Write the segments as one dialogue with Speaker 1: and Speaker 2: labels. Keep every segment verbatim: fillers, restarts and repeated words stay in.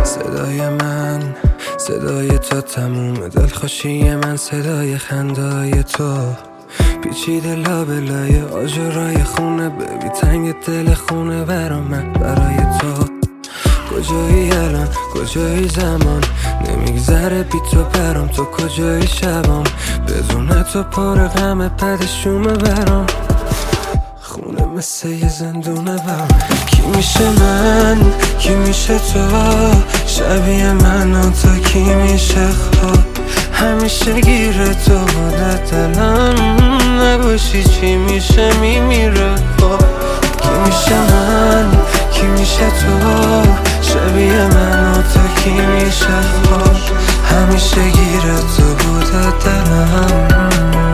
Speaker 1: صدای من صدای تو، تموم دلخوشی من صدای خندای تو، پیچیده لابلای آجرای خونه، ببی تنگ دل خونه برا من برای تو. کجایی الان کجایی زمان، نمیگذره بی تو برام، تو کجایی شبام، بدون تو پر غم پدشومه برام، خونه مثل یه زندونه برام. کی میشه من کی میشه تو، شبیه من و تو کی میشه خواب، همیشه گیره تو بوده دلم، نباشی چی میشه میمیره خواب. کی میشه من کی میشه تو، شبیه من و تو کی میشه خواب، همیشه گیره تو بوده دلم.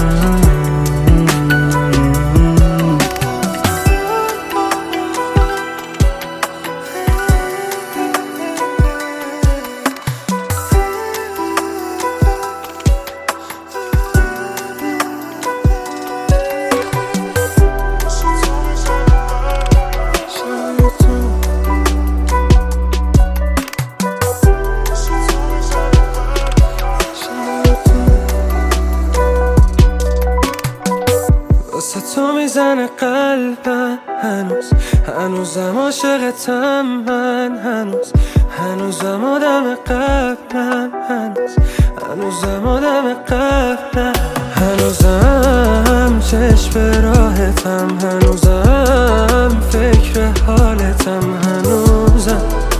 Speaker 1: تو میزنه قلبم هنوز، هنوزم عاشقتم من، هنوز هنوزم آدم قبلم، هنوز هنوزم آدم قبلم، هنوزم چشم به راحتم، هنوزم فکر حالتم، هنوزم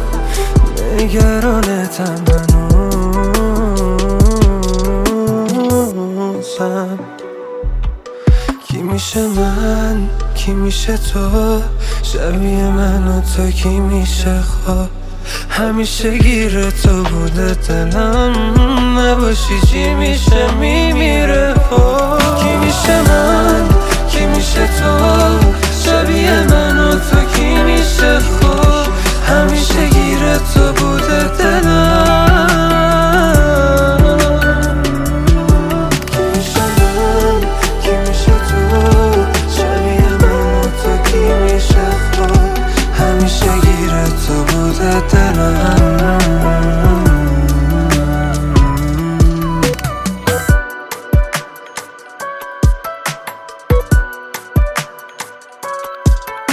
Speaker 1: نگرانتم، هنوزم. کی میشه من کی میشه تو، شبیه من و تو کی میشه خواب، همیشه گیره تو بوده دلم، نباشی چی میشه میمیره خواب. کی میشه من کی میشه تو، شبیه من و تو کی میشه خواب، همیشه گیره تو بوده دلم.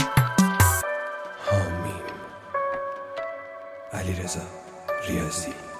Speaker 1: حامیم علیرضا ریاضی.